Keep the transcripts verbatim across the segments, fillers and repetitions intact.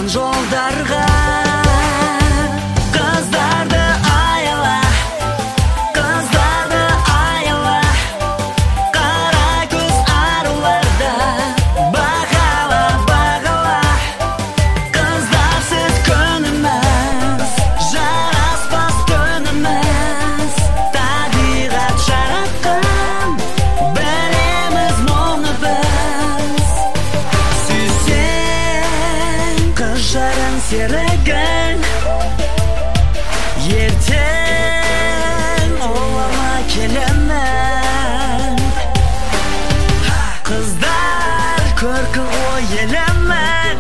жолдарға. Қыздарды аяла, қыздарды аяла, қара көз аруларда бағала, бағала. Қыздарсыз күніміз, жараспас түніміз, табиғат жаратқан, білеміз мұны біз. Сүйсең қыз жарың серігің, ертең олама келемін. Қыздар көркі ғой елемін.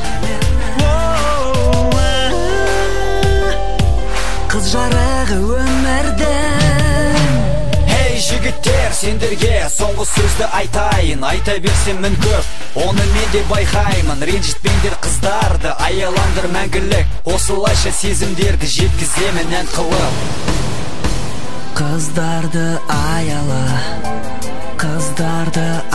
Қыз жарығы өмірдің. Ей жігіттер, сендерге соңғы сөзді айтайын. Айта берсем мін көп, оны мен де байқаймын. Ренжітпеңдер қыздарды, аялаңдар мәңгілік. Осылайша сезімдерді жеткіземін ән қылып. Қыздарды аяла, қыздарды